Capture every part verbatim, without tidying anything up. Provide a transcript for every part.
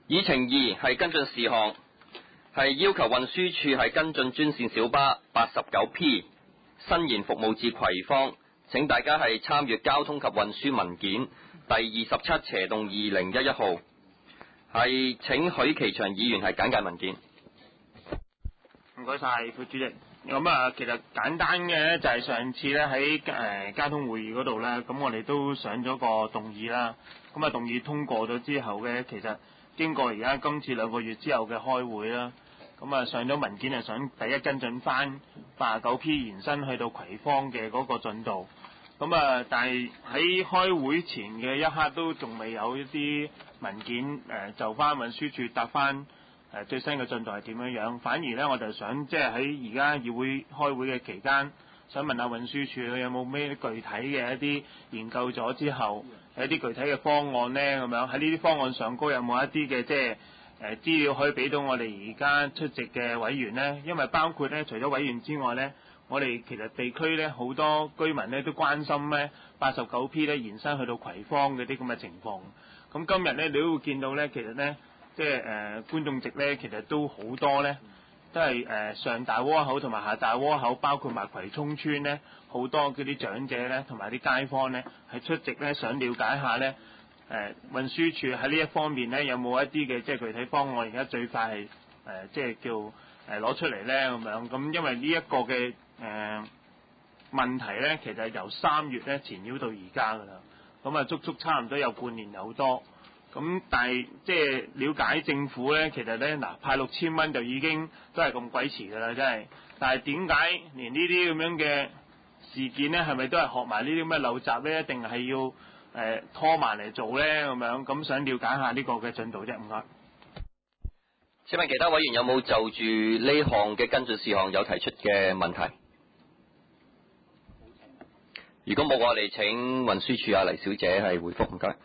議程二係跟進事項，係要求運輸署係跟進專線小巴八十九 P 伸延服務至葵芳，請大家係參閱交通及運輸文件第二十七斜洞二零一一號，係請許其祥議員係簡介文件。 唔該晒副主席。咁啊，其實簡單嘅咧就係上次咧喺誒交通會議嗰度咧，咁我哋都上咗個動議啦。咁啊，動議通過咗之後咧，其實經過而家今次兩個月之後嘅開會啦，咁啊上咗文件係想第一跟進翻八十九 P 延伸去到葵芳嘅嗰個進度。咁啊，但係喺開會前嘅一刻都仲未有一啲文件誒、呃、就翻運輸署答翻誒最新嘅進度係點樣樣。反而咧我就想即係喺而家議會開會嘅期間，想問下運輸署有冇咩具體嘅一啲研究咗之後有一啲具體嘅方案咧，咁樣喺呢啲方案上高有冇一啲嘅即係誒資料可以俾到我哋而家出席嘅委員咧？因為包括咧除咗委員之外咧，我哋其實地區咧好多居民咧都關心咧八十九 P 咧延伸去到葵芳嗰啲咁嘅情況。咁今日咧你都會見到咧，其實咧即係誒、呃、觀眾席咧，其實都好多咧，都係誒、呃、上大窩口同埋下大窩口，包括埋葵涌村咧，好多嗰啲長者咧同埋啲街坊咧係出席咧，想了解下咧誒運輸署喺呢一方面咧有冇一啲嘅即係具體方案，而家最快係誒、呃、即係叫誒攞、呃、出嚟咧咁樣。咁因為呢一個嘅誒、呃、問題咧，其實係由三月咧纏繞到而家㗎啦，咁啊足足差唔多有半年有多。咁但係即係了解政府咧，其實咧嗱派六千蚊就已經都係咁鬼遲㗎啦，真係。但係點解連呢啲咁樣嘅事件咧，係咪都係學埋呢啲咁嘅陋習咧？一定係要誒、呃、拖埋嚟做咧咁樣？咁想了解下呢個嘅進度啫，唔該。 請問其他委員有冇就住呢項嘅跟進事項有提出嘅問題？如果冇，我哋請運輸署阿黎小姐係回覆，唔該。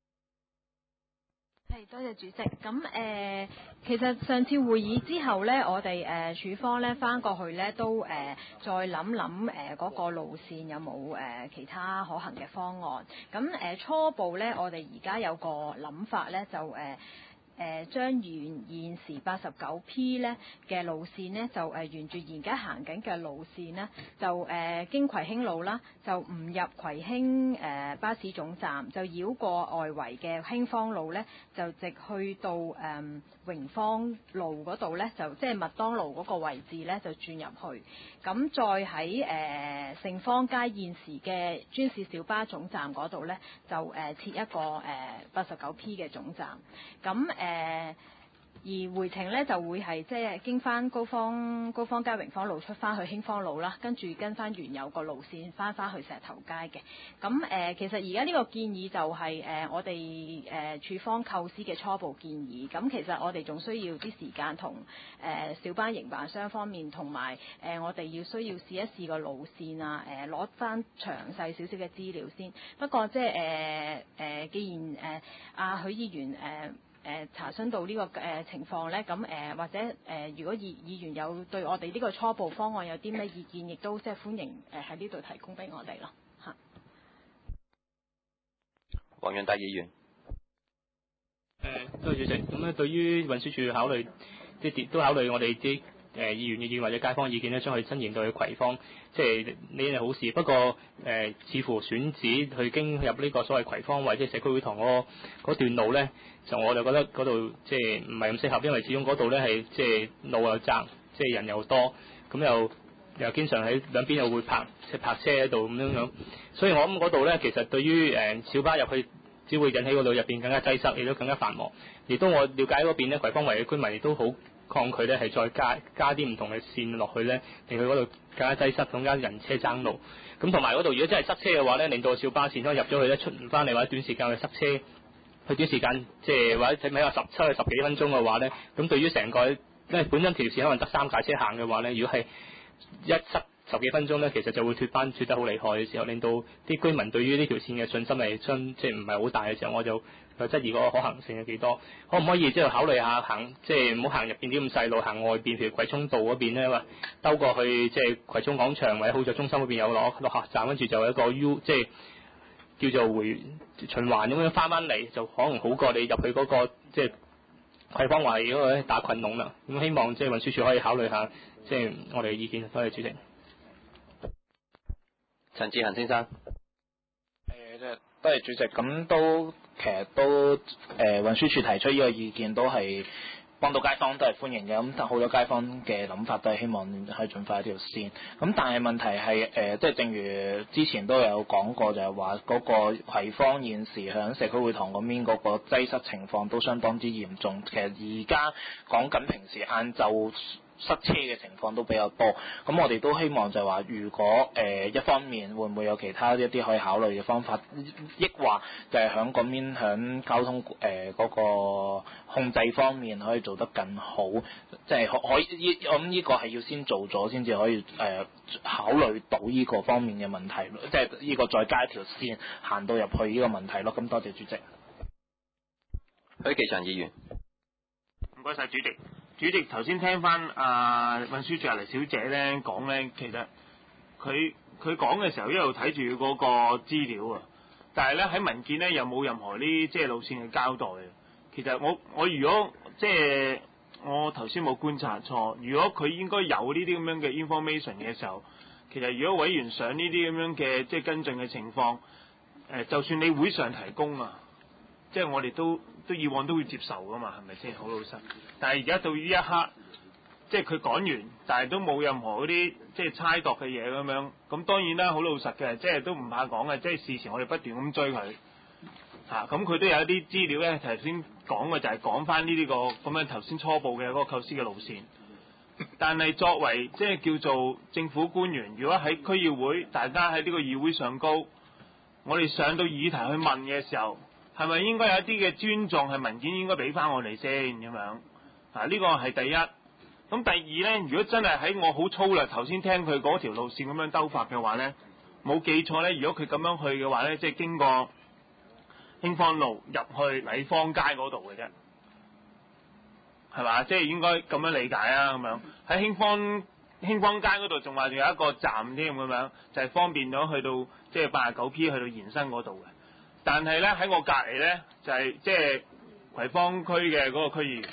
係，多謝主席。咁誒、呃，其實上次會議之後咧，我哋誒、呃、署方咧翻過去咧，都誒、呃、再諗諗誒嗰個路線有冇誒、呃、其他可行嘅方案。咁誒、呃、初步咧，我哋而家有個諗法咧，就誒。呃誒將原現時八十九 P 咧嘅路線呢，就誒、呃、沿住而家行緊嘅路線呢，就誒、呃、經葵興路啦，就唔入葵興誒、呃、巴士總站，就繞過外圍嘅興芳路呢，就直去到誒、呃、榮芳路嗰度呢，就即係麥當勞嗰個位置呢，就轉入去。咁再喺誒盛芳街現時嘅專線小巴總站嗰度呢，就誒、呃、設一個誒八十九 P 嘅總站。咁誒。呃而回程咧就會係即係經翻高芳高芳街榮芳路出翻去興芳路啦，跟住跟翻原有個路線翻翻去石頭街嘅。咁誒、呃、其實而家呢個建議就係、是、誒、呃、我哋誒、呃、署方構思嘅初步建議。咁其實我哋仲需要啲時間同誒、呃、小巴營辦商方面同埋誒我哋要需要試一試個路線啊，誒攞翻詳細少少嘅資料先。不過即係誒誒既然誒阿、呃、許議員誒。呃誒、呃、查詢到呢、這個誒、呃、情況咧，咁誒、呃、或者誒、呃、如果議議員有對我哋呢個初步方案有啲咩意見，亦都即係歡迎誒喺呢度提供俾我哋咯嚇。 黃潤達議員。 誒，多謝主席。咁咧，對於運輸署考慮，即係都考慮我哋啲誒議員嘅意見或者街坊意見咧，將佢伸延到去葵芳，即係呢樣好事。不過誒、呃，似乎選址去經入呢個所謂葵芳或者社區會堂嗰嗰段路咧，就我就覺得嗰度即係唔係咁適合，因為始終嗰度咧係即係路又窄，即係人又多，咁又又經常喺兩邊又會泊即係泊車喺度咁樣樣，所以我諗嗰度咧其實對於誒小巴入去，只會引起嗰度入邊更加擠塞，亦都更加繁忙。亦都我了解嗰邊咧，葵芳圍嘅居民亦都好抗拒咧，係再加加啲唔同嘅線落去咧，令佢嗰度更加擠塞，更加人車爭路。咁同埋嗰度如果真係塞車嘅話咧，令到小巴線都入咗去咧，出唔翻嚟或者短時間去塞車，去短時間即係或者睇下十七去十幾分鐘嘅話咧，咁對於成個因為本身條線可能得三架車行嘅話咧，如果係一塞十幾分鐘咧，其實就會脫班脫得好厲害嘅時候，令到啲居民對於呢條線嘅信心係相即係唔係好大嘅時候，我就就質疑嗰個可行性有幾多？可唔可以即係考慮下行即係唔好行入邊啲咁細路，行外邊，譬如葵涌道嗰邊咧，話兜過去即係葵涌廣場或者好在中心嗰邊有落落客站，跟住就有一個 U 即係叫做回循環咁樣翻翻嚟，就可能好過你入去嗰個即係葵芳圍嗰個打群龍啦。咁希望即係運輸署可以考慮下，即係我哋嘅意見。多謝主席。 陳志恒先生。 誒，即係多謝主席。咁都其實都誒、呃、運輸署提出呢個意見都係幫到街坊，都係歡迎嘅。咁但好多街坊嘅諗法都係希望可以盡快一條線。咁但係問題係誒、呃，即係正如之前都有講過，就係話嗰個葵芳現時響社區會堂嗰邊嗰個擠塞情況都相當之嚴重。其實而家講緊平時晏晝塞車嘅情況都比較多，咁我哋都希望就係話，如果誒、呃、一方面會唔會有其他一啲可以考慮嘅方法，抑或就係響嗰邊響交通誒嗰、呃那個控制方面可以做得更好，即係可可以，我諗呢個係要先做咗先至可以誒、呃、考慮到呢個方面嘅問題，即係呢個再加一條線行到入去呢個問題咯。咁多謝主席。 許繼祥議員。 唔該晒主席。主席頭先聽翻啊運輸署阿黎小姐咧講咧，其實佢佢講嘅時候一路睇住嗰個資料啊，但係咧喺文件咧又冇任何啲即係路線嘅交代啊。其實我我如果即係我頭先冇觀察錯，如果佢應該有呢啲咁樣嘅 information 嘅時候，其實如果委員上呢啲咁樣嘅即係跟進嘅情況，誒、呃、就算你會上提供啊。即係我哋都都以往都會接受噶嘛，係咪先？好老實。但係而家到呢一刻，即係佢講完，但係都冇任何嗰啲即係猜度嘅嘢咁樣。咁當然啦，好老實嘅，即係都唔怕講嘅。即係事前我哋不斷咁追佢，嚇咁佢都有一啲資料咧。頭先講嘅就係講翻呢啲個咁樣頭先初步嘅嗰個構思嘅路線。但係作為即係叫做政府官員，如果喺區議會，大家喺呢個議會上高，我哋上到議題去問嘅時候，係咪應該有一啲嘅尊重，係文件應該俾翻我哋先咁樣？啊，呢個係第一。咁第二咧，如果真係喺我好粗略頭先聽佢嗰條路線咁樣兜法嘅話咧，冇記錯咧，如果佢咁樣去嘅話咧，即係經過興芳路入去禮芳街嗰度嘅啫，係嘛？即係應該咁樣理解啊，咁樣喺興芳興芳街嗰度仲話仲有一個站添咁樣，就係方便咗去到即係八十九 P 去到延伸嗰度嘅。但係咧喺我隔離咧就係即係葵芳區嘅嗰個區議員，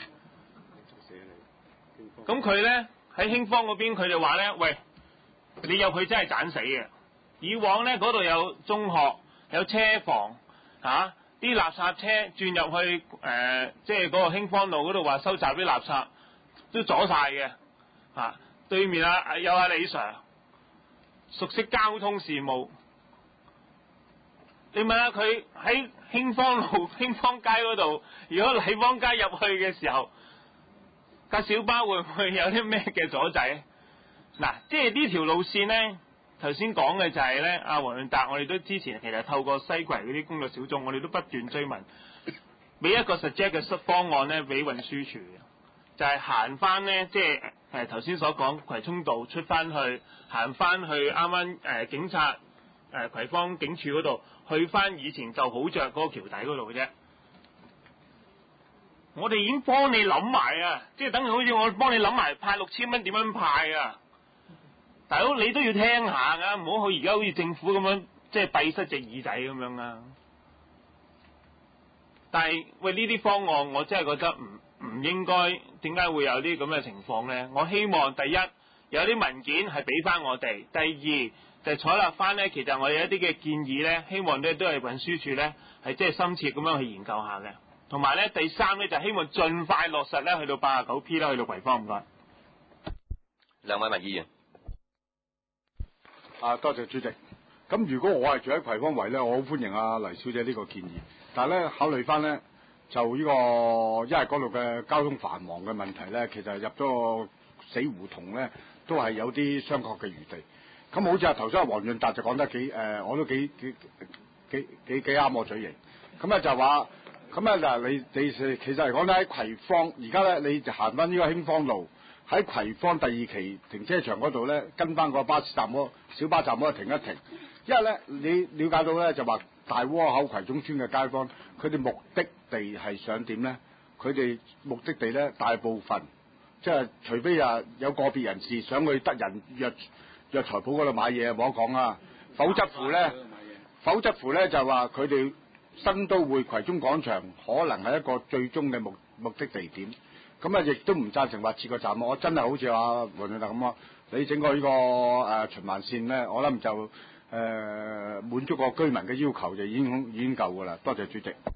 咁佢咧喺興芳嗰邊佢就話咧，喂，你入去真係揀死嘅。以往咧嗰度有中學有車房嚇，啲、啊、垃圾車轉入去誒，即係嗰個興芳路嗰度話收集啲垃圾都阻晒嘅嚇。對面啊有阿李 Sir 熟悉交通事務。你問下佢喺興芳路、興芳街嗰度，如果禮芳街入去嘅時候，架小巴會唔會有啲咩嘅阻滯？嗱，即係呢條路線咧，頭先講嘅就係咧，阿黃潤達，我哋都之前其實透過西葵嗰啲工作小組，我哋都不斷追問，俾一個 suggest 嘅方案咧，俾運輸署嘅，就係行翻咧，即係誒頭先所講葵涌道出翻去，行翻去啱啱誒警察誒、呃、葵芳警署嗰度。去翻以前就好着嗰個橋底嗰度嘅啫，我哋已經幫你諗埋啊，即係等於好似我幫你諗埋派六千蚊點樣派啊，大佬你都要聽下噶，唔好去而家好似政府咁樣即係閉塞隻耳仔咁樣啊。但係喂呢啲方案我真係覺得唔唔應該，點解會有啲咁嘅情況咧？我希望第一有啲文件係俾翻我哋，第二。就採納翻咧，其實我有一啲嘅建議咧，希望咧都係運輸署咧係即係深切咁樣去研究下嘅。同埋咧，第三咧就希望盡快落實咧，去到八十九 P 啦，去到葵芳唔該。 兩位民議員。 啊，多謝主席。咁如果我係住喺葵芳圍咧，我好歡迎阿黎小姐呢個建議。但係咧，考慮翻咧，就呢、這個因為嗰度嘅交通繁忙嘅問題咧，其實入咗個死胡同咧，都係有啲商榷嘅餘地。咁好似阿頭先阿黃潤達就講得幾誒、呃，我都幾幾幾幾幾啱我嘴型。咁咧就話，咁咧嗱，你你其實嚟講咧喺葵芳，而家咧你就行翻呢個興芳路，喺葵芳第二期停車場嗰度咧，跟翻個巴士站嗰小巴站嗰度停一停。因為咧你了解到咧就話大窩口葵涌村嘅街坊，佢哋目的地係想點咧？佢哋目的地咧大部分，即係除非啊有個別人士想去得人約。藥材鋪嗰度買嘢冇得講啊，否則乎咧，否則乎咧就話佢哋新都會葵涌廣場可能係一個最終嘅目目的地點。咁啊，亦都唔贊成話設個站。我真係好似阿黃永達咁啊，你整個呢、這個誒、呃、循環線咧，我諗就誒、呃、滿足個居民嘅要求就已經已經夠㗎啦。多謝主席。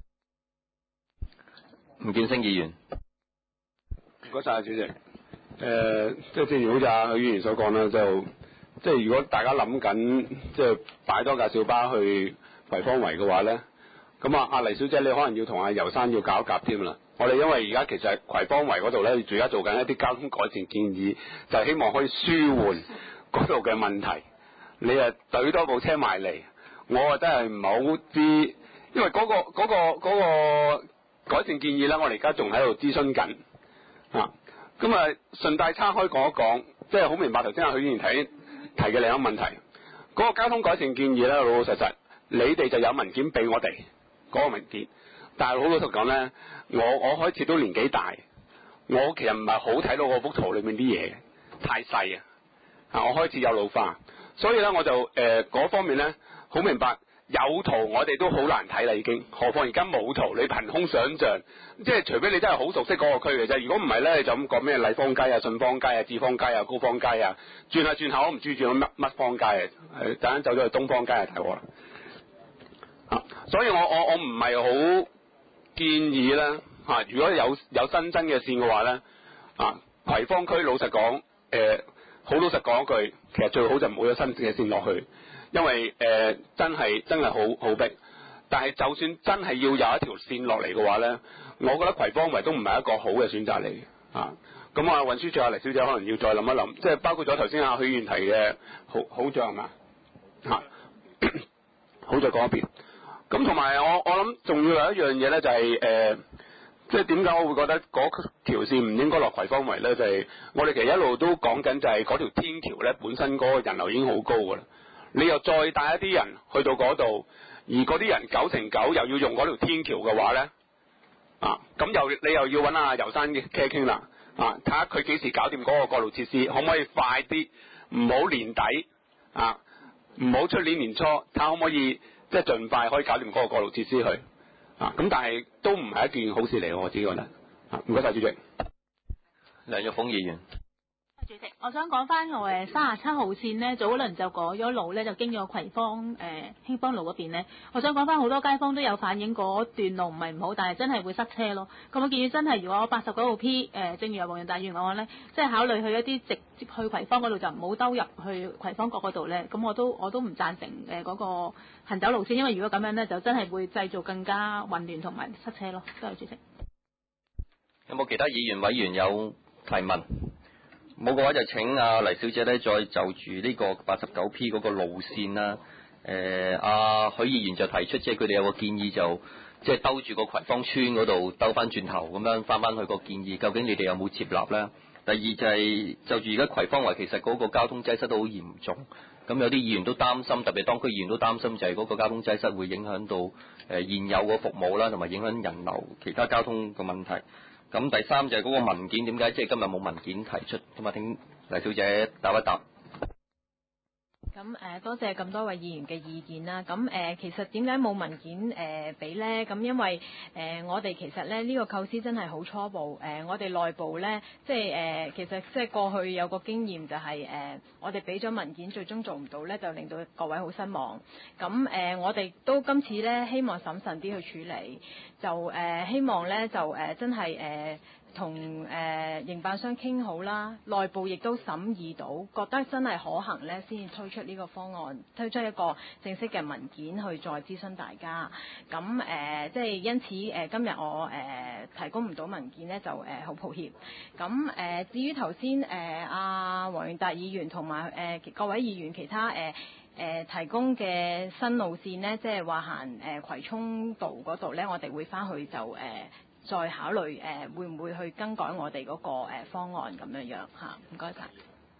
吳建升議員， 唔該晒主席。誒、呃，即係正如好似阿許議員所講啦，就即係如果大家諗緊即係擺多架小巴去葵芳圍嘅話咧，咁啊，阿黎小姐你可能要同阿游生要搞一夾添啦。我哋因為而家其實葵芳圍嗰度咧，而家做緊一啲交通改善建議，就係希望可以舒緩嗰度嘅問題。你啊懟多部車埋嚟，我啊真係唔係好知，因為嗰、嗰個嗰、嗰個嗰、嗰個改善建議咧，我哋而家仲喺度諮詢緊啊。咁啊，順帶岔開講一講，即係好明白頭先阿許議員提提嘅另一個問題。嗰、嗰個交通改善建議咧，老老實實，你哋就有文件俾我哋嗰、嗰個文件。但係好老實講咧，我我開始都年紀大，我其實唔係好睇到嗰幅圖裏面啲嘢，太細啊！啊，我開始有老花，所以咧我就誒嗰、呃、方面咧好明白，有圖我哋都好難睇啦已經，何況而家冇圖，你憑空想像，即係除非你真係好熟悉嗰個區嘅啫。如果唔係咧，你就咁講咩麗芳街啊、順芳街啊、智芳街啊、高芳街啊，轉下轉下我唔知轉咗乜乜芳街啊，誒突然間走咗去東芳街啊，大鑊啦！啊，所以我我我唔係好建議咧嚇、啊，如果有有新增嘅線嘅話咧，啊葵芳區老實講，誒好老實講一句，其實最好就唔好有新嘅線落去，因為誒、呃、真係真係好好逼。但係就算真係要有一條線落嚟嘅話咧，我覺得葵芳圍都唔係一個好嘅選擇嚟嘅啊。咁啊運輸署阿黎小姐可能要再諗一諗，即係包括咗頭先阿許議員提嘅好好像啊嚇，好在講一邊。咁同埋我我諗仲要有一樣嘢咧，就係、是、誒、呃，即係點解我會覺得嗰條線唔應該落葵芳圍咧？就係、是、我哋其實一路都講緊，就係嗰條天橋咧本身嗰個人流已經好高㗎啦。你又再帶一啲人去到嗰度，而嗰啲人九成九又要用嗰條天橋嘅話咧，啊，咁又你又要揾阿游生嘅傾傾啦，啊，睇下佢幾時搞掂嗰個過路設施，可唔可以快啲？唔好年底啊，唔好出年年初，睇下可唔可以？即係盡快可以搞掂嗰個過路設施去啊！咁但係都唔係一件好事嚟，我自己覺得啊！唔該晒主席。 梁玉鳳議員。 主席，我想講翻我誒三十七號線呢，早輪就改咗路咧，就經咗葵芳誒興芳路嗰邊咧。我想講翻好多街坊都有反映嗰段路唔係唔好，但係真係會塞車咯。咁我建議真係如果八十九號 P 誒、呃，正如阿黃仁達議員講咧，即係考慮去一啲直接去葵芳嗰度，就唔好兜入去葵芳角嗰度咧。咁我都我都唔贊成誒嗰個行走路線，因為如果咁樣咧，就真係會製造更加混亂同埋塞車咯。多謝主席。 有冇其他議員委員有提問？冇嘅話就請阿黎小姐咧，再就住呢個八十九 P 嗰個路線啦。誒、呃，阿許議員就提出，即係佢哋有個建議就，就即係兜住個葵芳村嗰度兜翻轉頭咁樣翻翻去個建議，究竟你哋有冇接納咧？第二就係、是、就住而家葵芳圍其實嗰個交通擠塞都好嚴重，咁有啲議員都擔心，特別當區議員都擔心就係嗰個交通擠塞會影響到誒、呃、現有個服務啦，同埋影響人流其他交通嘅問題。咁第三就係嗰個文件點解即係今日冇文件提出？咁啊，請黎小姐答一答。 咁誒多謝咁多位議員嘅意見啦。咁誒其實點解冇文件誒俾咧？咁因為誒我哋其實咧呢個構思真係好初步。誒我哋內部咧即係誒其實即係過去有個經驗就係誒我哋俾咗文件，最終做唔到咧，就令到各位好失望。咁誒我哋都今次咧希望審慎啲去處理，就誒希望咧就誒真係誒。同誒、呃、營辦商傾好啦，內部亦都審議到，覺得真係可行呢，先至推出呢個方案，推出一個正式嘅文件去再諮詢大家。咁誒、呃，即係因此誒、呃，今日我誒、呃、提供唔到文件呢，就誒好、呃、抱歉。咁誒、呃，至於頭先誒阿黃元達議員同埋誒各位議員其他誒誒、呃呃、提供嘅新路線呢，即係話行誒葵涌道嗰度呢，我哋會翻去就誒。呃再考慮誒、呃、會唔會去更改我哋嗰、那個、呃、方案咁樣樣嚇，唔該晒。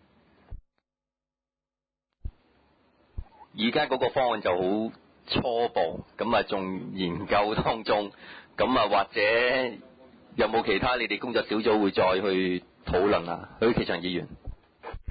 而家嗰個方案就好初步，咁啊仲研究當中，咁啊或者有冇其他你哋工作小組會再去討論啊？許啟祥議員。 即係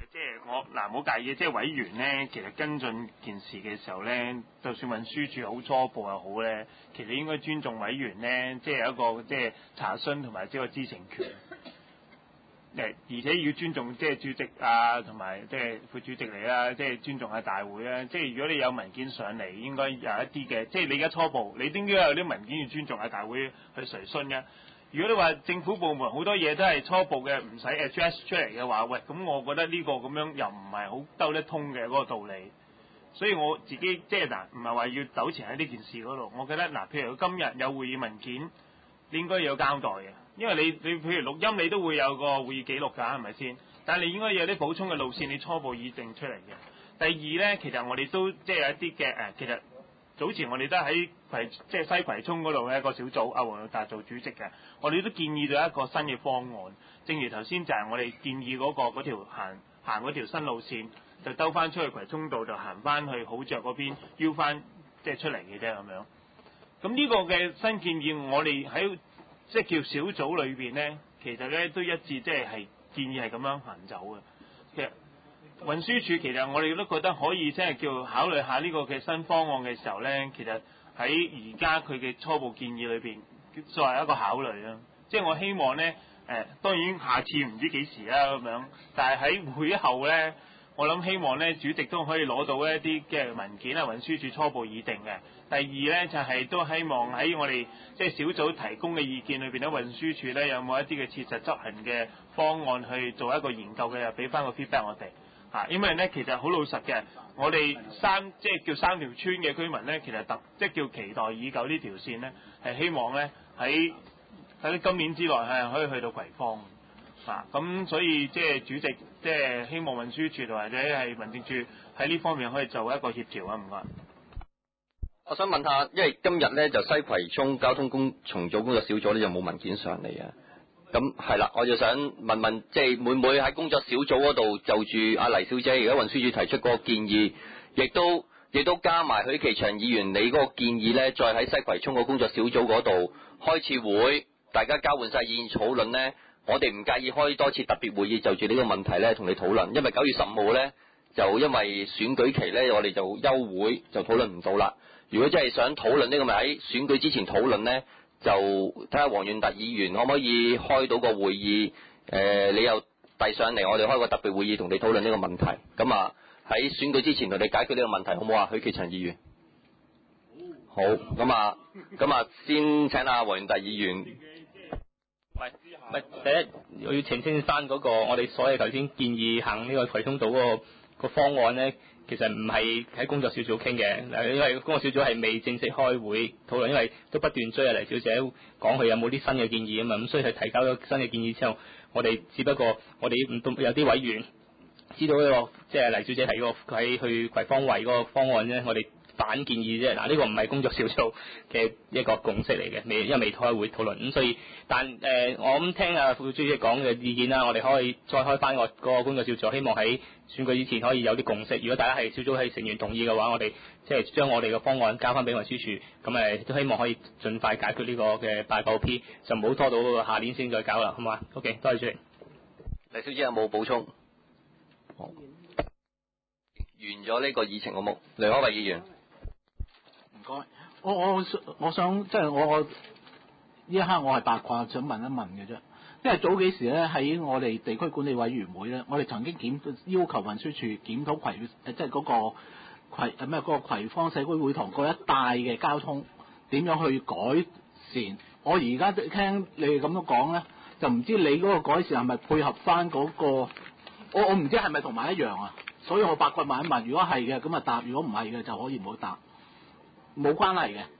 我嗱唔好介意，即係委員咧，其實跟進件事嘅時候咧，就算運輸署好初步又好咧，其實應該尊重委員咧，即係有一個即係查詢同埋即係個知情權。誒，而且要尊重即係主席啊，同埋即係副主席嚟啦，即係尊重下大會啦。即係如果你有文件上嚟，應該有一啲嘅，即係你而家初步，你應該有啲文件要尊重下大會去垂詢嘅。如果你話政府部門好多嘢都係初步嘅，唔使 address 出嚟嘅話，喂，咁我覺得呢個咁樣又唔係好兜得通嘅嗰個道理。所以我自己即係嗱，唔係話要糾纏喺呢件事嗰度。我覺得嗱，譬如今日有會議文件，你應該有交代嘅。因為你你譬如錄音，你都會有個會議記錄㗎，係咪先？但係你應該有啲補充嘅路線，你初步已定出嚟嘅。第二咧，其實我哋都即係有一啲嘅誒，其實早前我哋都喺葵即係西葵涌嗰度咧個小組，阿黃友達做主席嘅，我哋都建議咗一個新嘅方案。正如頭先就係我哋建議嗰、嗰個嗰條行行嗰條新路線，就兜翻出去葵涌道，就行翻去好著嗰邊，邀翻即係出嚟嘅啫咁樣。咁呢個嘅新建議，我哋喺即係叫小組裏邊咧，其實咧都一致，即係係建議係咁樣行走嘅。其實運輸署其實我哋都覺得可以，即係叫考慮下呢個嘅新方案嘅時候咧，其實喺而家佢嘅初步建議裏邊作為一個考慮啦。即係我希望咧，誒、呃、當然下次唔知幾時啦咁樣，但係喺會後咧，我諗希望咧主席都可以攞到一啲嘅文件啊，運輸署初步擬定嘅。第二咧就係、是、都希望喺我哋即係小組提供嘅意見裏邊咧，運輸署咧有冇一啲嘅切實執行嘅方案去做一個研究嘅，又俾翻個 feedback 我哋嚇。因為咧其實好老實嘅，我哋三即係叫三條村嘅居民咧，其實特即係叫期待已久呢條線咧，係希望咧喺喺今年之內係可以去到葵芳嚇。咁、啊、所以即係主席即係希望運輸署或者係民政處喺呢方面可以做一個協調啊，唔該。 我想問下，因為今日咧就西葵涌交通工重組工作小組咧就冇文件上嚟啊。咁係啦，我就想問問，即係會唔會喺工作小組嗰度就住阿黎小姐而家運輸署提出嗰個建議，亦都亦都加埋許其祥議員你嗰個建議咧，再喺西葵涌個工作小組嗰度開次會，大家交換晒意見討論咧。我哋唔介意開多次特別會議就住呢個問題咧同你討論，因為九月十五號咧就因為選舉期咧，我哋就休會就討論唔到啦。如果真係想討論呢個，咪喺選舉之前討論呢，就睇下黃遠達議員可唔可以開到個會議？誒、呃，你又遞上嚟，我哋開個特別會議同你討論呢個問題。咁啊，喺選舉之前同你解決呢個問題，好唔好啊？許其祥議員，好。咁啊，咁啊，先請阿黃遠達議員。 唔係唔係，第一我要澄清翻嗰、那個我哋所謂頭先建議行呢個葵涌島嗰、那個、個方案呢。其實唔係喺工作小組傾嘅，因為工作小組係未正式開會討論，因為都不斷追阿黎小姐講佢有冇啲新嘅建議啊嘛，咁所以佢提交咗新嘅建議之後，我哋只不過我哋唔有啲委員知道呢、這個即係黎小姐提嗰個喺去葵芳圍嗰個方案咧，我哋反建議啫。嗱，呢個唔係工作小組嘅一個共識嚟嘅，未因為未開會討論，咁所以但誒、呃、我咁聽阿副主席講嘅意見啦，我哋可以再開翻個個工作小組，希望喺選舉之前可以有啲共識。如果大家係小組係成員同意嘅話，我哋即係將我哋嘅方案交翻俾運輸署，咁誒都希望可以盡快解決呢個嘅八九 P， 就唔好拖到下年先再搞啦，好嘛 ？OK， 多謝主席。 黎小姐有冇補充？好，完咗呢個議程好冇？梁可慧議員。 唔該，我我我想即係我我呢一刻我係八卦想問一問嘅啫，因為早幾時咧喺我哋地區管理委員會咧，我哋曾經檢要求運輸署檢討葵誒即係嗰個葵誒咩嗰個葵芳社區會堂嗰一帶嘅交通點樣去改善。我而家聽你哋咁樣講咧，就唔知你嗰個改善係咪配合翻嗰個？我我唔知係咪同埋一樣啊，所以我八卦問一問，如果係嘅咁啊答，如果唔係嘅就可以唔好答。冇關係嘅，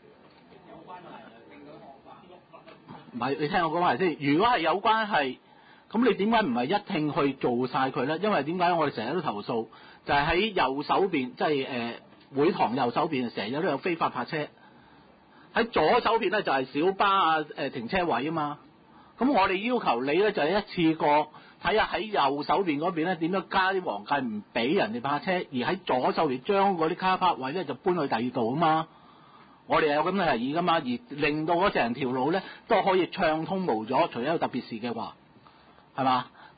唔係你聽我講埋先。如果係有關係，咁你點解唔係一聽去做晒佢咧？因為點解我哋成日都投訴，就係、是、喺右手邊，即係誒會堂右手邊，成日都有非法泊車。喺左手邊咧就係、是、小巴啊誒、呃、停車位啊嘛。咁我哋要求你咧就係、是、一次過睇下喺右手邊嗰邊咧點樣加啲黃界，唔俾人哋泊車，而喺左手邊將嗰啲卡泊位咧就搬去第二度啊嘛。我哋有咁嘅提議噶嘛，而令到嗰成條路咧都可以暢通無阻，除咗有特別事嘅話，係嘛？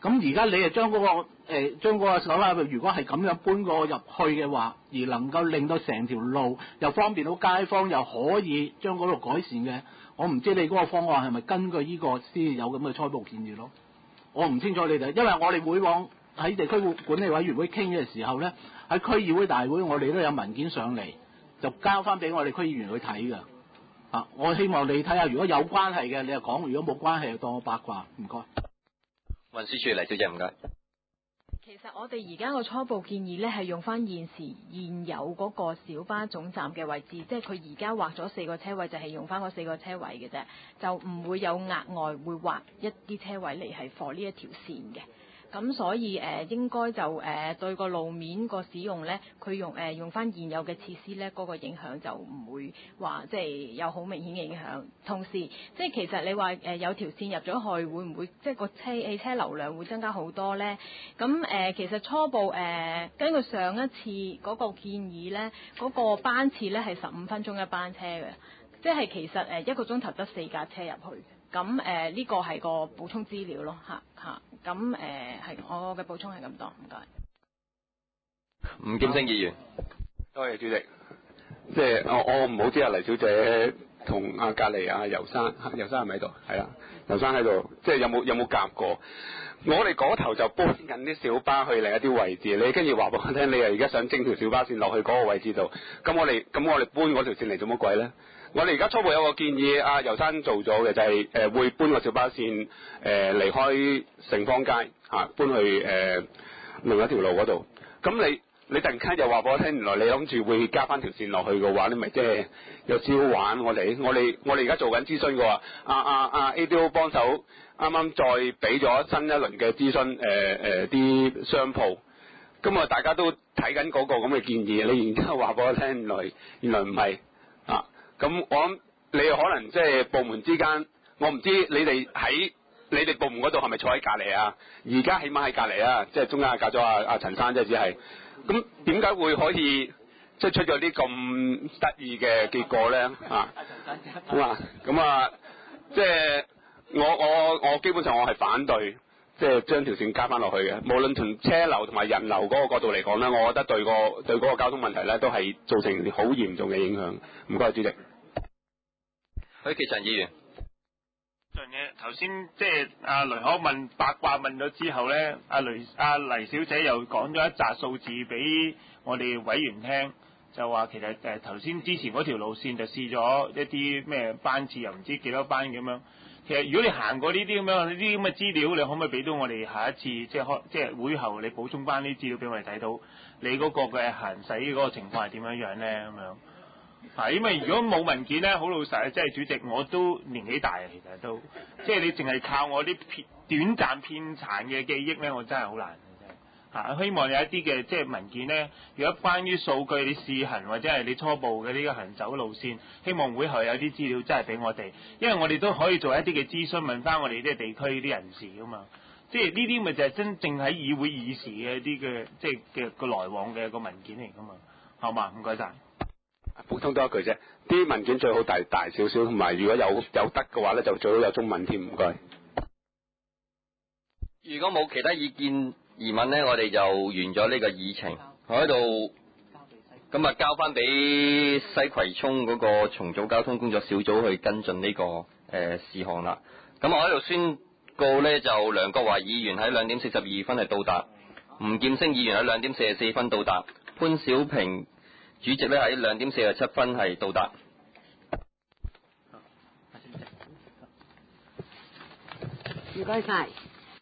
咁而家你係將嗰個誒將嗰個手拉，如果係咁樣搬過入去嘅話，而能夠令到成條路又方便到街坊，又可以將嗰度改善嘅，我唔知你嗰個方案係咪根據呢個先有咁嘅初步建議咯？我唔清楚你哋，因為我哋會往喺地區管理委員會傾嘅時候咧，喺區議會大會我哋都有文件上嚟，就交翻俾我哋區議員去睇㗎。啊，我希望你睇下，如果有關係嘅，你就講；如果冇關係，就當我八卦。唔該。 運輸署黎小姐，唔該。 其實我哋而家個初步建議呢，係用翻現時現有嗰個小巴總站嘅位置，即係佢而家劃咗四個車位，就係用翻嗰四個車位嘅啫，就唔會有額外會劃一啲車位嚟係貨呢一條線嘅。咁所以誒、呃、應該就誒、呃、對個路面個使用咧，佢用誒、呃、用翻現有嘅設施咧，嗰、那個影響就唔會話即係有好明顯嘅影響。同時，即係其實你話誒、呃、有條線入咗去，會唔會即係個車汽車流量會增加好多咧？咁誒、呃、其實初步誒、呃、根據上一次嗰個建議咧，嗰、那個班次咧係十五分鐘一班車嘅，即係其實誒一個鐘頭得四架車入去。咁誒呢個係個補充資料咯，嚇嚇。咁誒係我嘅補充係咁多，唔該。 吳劍星議員， 多謝主席。即係我我唔好知阿黎小姐同阿隔離阿游生，游生係咪喺度？係啦，游生喺度。即係有冇有冇夾過？我哋嗰頭就搬緊啲小巴去另一啲位置，你跟住話俾我聽，你係而家想整條小巴線落去嗰個位置度，咁我哋咁我哋搬嗰條線嚟做乜鬼咧？我哋而家初步有個建議，阿游生做咗嘅就係、是、誒、呃、會搬個小巴線誒、呃、離開盛芳街嚇、啊，搬去誒、呃、另一條路嗰度。咁你你突然間又話俾我聽，原來你諗住會加翻條線落去嘅話，你咪即係有少玩我哋。我哋我哋而家做緊諮詢嘅話，阿阿阿 A D O 幫手啱啱再俾咗新一輪嘅諮詢，誒誒啲商鋪。咁啊，大家都睇緊嗰個咁嘅建議，你而家話俾我聽，原來原來唔係啊。咁我諗你可能即係部門之間，我唔知你哋喺你哋部門嗰度係咪坐喺隔離啊？而家起碼喺隔離啊，即係中間隔咗阿阿陳生啫，只係。咁點解會可以即係出咗啲咁得意嘅結果咧？啊，咁啊，咁啊，即係我我我基本上我係反對，即係將條線加翻落去嘅。無論從車流同埋人流嗰個角度嚟講咧，我覺得對個對嗰個交通問題咧都係造成好嚴重嘅影響。唔該，主席。 許傑祥議員， 樣嘢頭先即係阿雷可問八卦問咗之後咧，阿雷阿黎小姐又講咗一紮數字俾我哋委員聽，就話其實誒頭先之前嗰條路線就試咗一啲咩班次，又唔知幾多班咁樣。其實如果你行過呢啲咁樣呢啲咁嘅資料，你可唔可以俾到我哋下一次即係開即係會後你補充翻啲資料俾我哋睇到，你嗰個嘅行駛嗰個情況係點樣樣咧咁樣？係，因為如果冇文件咧，好老實，即係主席我都年紀大啊，其實都，即係你淨係靠我啲片短暫片殘嘅記憶咧，我真係好難嘅真係。嚇，希望有一啲嘅即係文件咧，如果關於數據你試行或者係你初步嘅呢個行走路線，希望會後有啲資料真係俾我哋，因為我哋都可以做一啲嘅諮詢，問翻我哋啲地區啲人士噶嘛。即係呢啲咪就係真正喺議會議事嘅一啲嘅即係嘅個來往嘅個文件嚟噶嘛，好嘛？唔該晒。 補充多一句啫，啲文件最好大大少少，同埋如果有有得嘅話咧，就最好有中文添。唔該。 如果冇其他意見疑問咧，我哋就完咗呢個議程。我喺度咁啊，交翻俾西葵涌嗰個重組交通工作小組去跟進呢、這個誒、呃、事項啦。咁我喺度宣告咧，就梁國華議員喺兩點四十二分係到達，吳劍星議員喺兩點四十四分到達，潘小平主席咧喺兩點四十七分係到達。 唔該晒。